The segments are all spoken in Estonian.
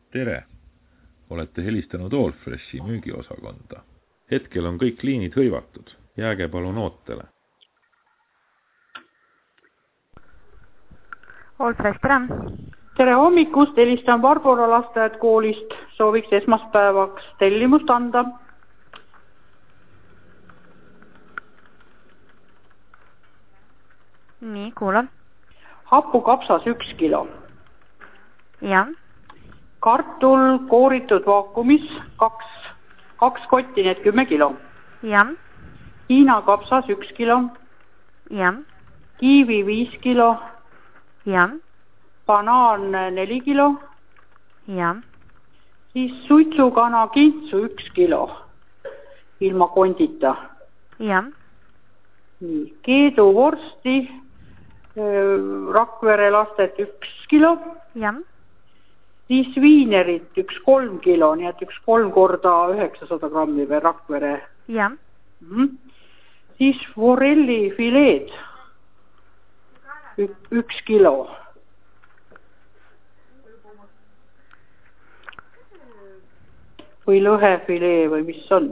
Tere! Olete helistanud Allfreshi müügiosakonda. Hetkel on kõik liinid hõivatud. Jääge palun ootele. Allfresh, tere! Tere hommikust, helistan Barbara lasteaed koolist. Sooviks esmaspäevaks tellimust anda. Nii, kuulan. Hapukapsas 1 kilo. Ja. Kartul kooritud vaakumis 2 kotti, need 10 kilo. Ja. Hiina kapsas 1 kilo. Ja. Kiivi 5 kilo. Ja. Banaan 4 kilo. Ja. Siis suitsukana kintsu 1 kilo. Ilma kondita. Ja. Nii, keedu vorsti Rakvere lastet 1 kilo. Ja. Siis viinerit 3 kilo, nii et 3 korda 900 grammi või Rakvere. Ja. Siis forelli fileed 1 kilo. Või lõhefilee või mis on?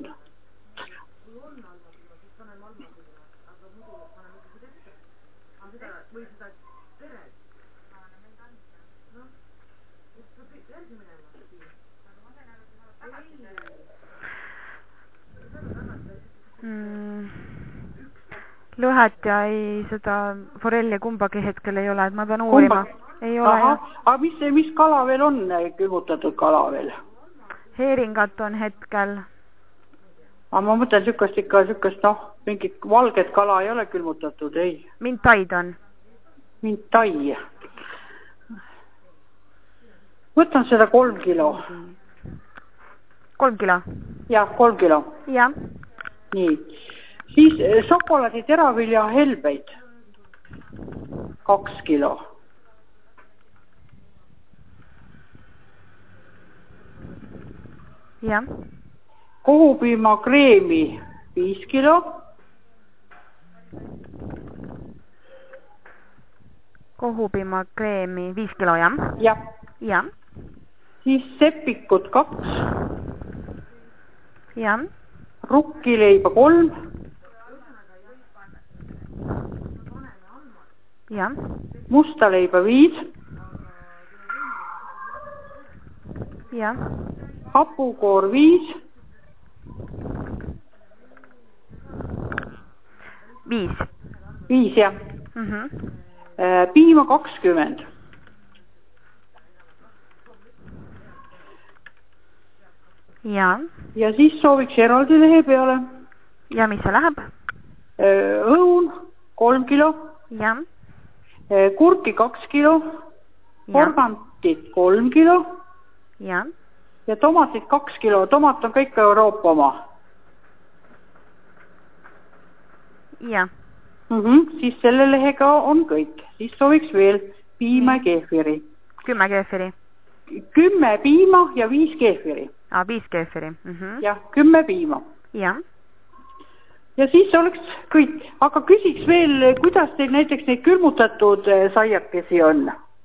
Lõhet ja seda forelli kumbagi hetkel ei ole, et ma pean uurima. Ei ole. Aga mis kala veel on, külmutatud kala veel? Heeringat on hetkel. Aga ma mõtlen sükast, mingit valget kala ei ole külmutatud, ei. Mintaid on. Mintai. Võtan seda 3 kilo. 3 kilo? Jah, 3 kilo. Jah. Nii. Siis šokolaadi teravilja helbeid 2 kilo. Jah. Kohupiima kreemi 5 kilo. Kohupiima kreemi 5 kilo, jah? Jah. Jah. Siis sepikut 2. Jah. Rukkileiba 3. Jah. Musta leiba 5. Jah. Hapukoor 5. 5. 5, jah. Piima 20. Ja. Ja siis sooviks eraldi lehe peale. Ja mis see läheb? Õun 3 kilo. Ja. Kurki 2 kilo. Porgandit 3 kilo. Ja. Ja tomatit 2 kilo. Tomat on kõik Euroopa oma. Ja. Siis selle lehega on kõik. Siis sooviks veel piima ja keefiri. 10 keefiri. 10 piima ja 5 keefiri. 5 keefiri. Jah, 10 piima. Jah. Ja siis oleks kõik. Aga küsiks veel, kuidas teil näiteks neid külmutatud saiakesi on?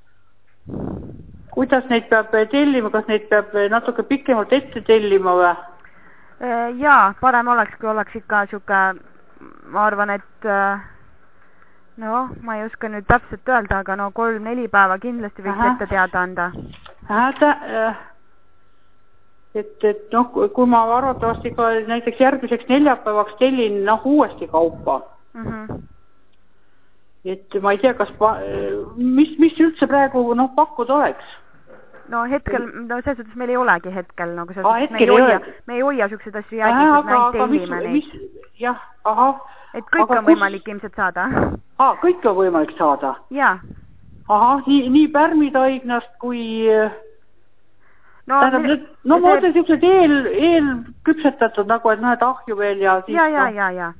Kuidas neid peab tellima? Kas neid peab natuke pikemalt ette tellima või? Jaa, parem oleks, kui oleks ikka siuke, ma arvan, et ma ei oska nüüd täpselt öelda, aga 3-4 päeva kindlasti võiks ette teada anda. Kui ma arvatavasti ka näiteks järgmiseks neljapäevaks tellin uuesti kaupa. Et ma ei tea, mis üldse praegu pakkuda oleks? No hetkel, selles suhtes meil ei olegi hetkel. Me ei hoia siukseid asju jäägis, et näid tellime neid. Jah, ahah. Et kõik on võimalik ilmselt saada. Kõik on võimalik saada? Jaa. Ahah, nii pärmitaignast kui... ma mõtlen siuksed eelküpsetatud, nagu et näed ahju veel ja siis... Ja.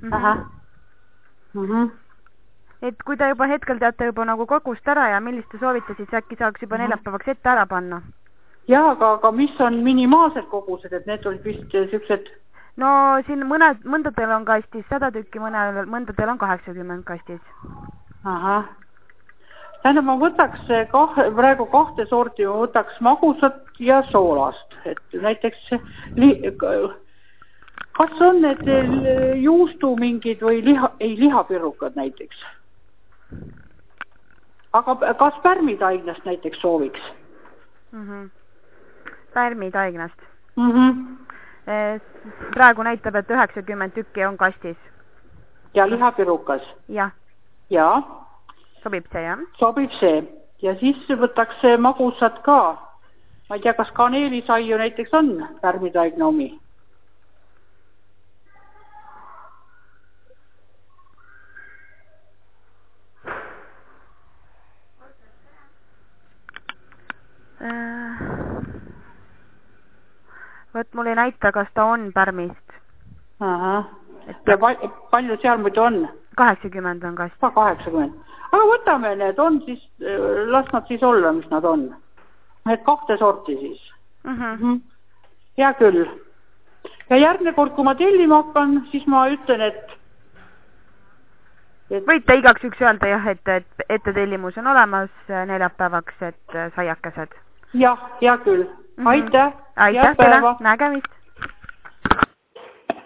Et kui te juba hetkel teate juba nagu kogust ära ja millist te soovite, siis äkki saaks juba neljapäevaks ette ära panna. Jaa, aga mis on minimaalsed kogused, et need olid vist siuksed... No siin mõndadel on kastis 100 tükki, mõndadel on 80 kastis. Ahah. Tähendab, ma võtaks praegu 2 sorti, ma võtaks magusat ja soolast. Et näiteks, kas on need juustu mingid või lihapirrukad näiteks? Aga kas pärmitaignast näiteks sooviks? Pärmitaignast? Praegu näitab, et 90 tükki on kastis. Ja lihapirukas? Jah. Ja? Sobib see, jah? Sobib see. Ja siis võtaks magusad ka. Ma ei tea, kas kaneelisaiu näiteks on pärmitaigna omi? Võt mul ei näita, kas ta on pärmist. Aha. Ja palju seal muidu on? 80 on kast. 80. Aga võtame need, on siis, las nad siis olla, mis nad on. Need 2 sorti siis. Hea küll. Ja järgmine kord, kui ma tellima hakkan, siis ma ütlen, et... Võite igaks üks öelda jah, et ette tellimus on olemas neljapäevaks, et saiakesed. Jah, hea küll. Aitäh. Aitäh teile, nägemist.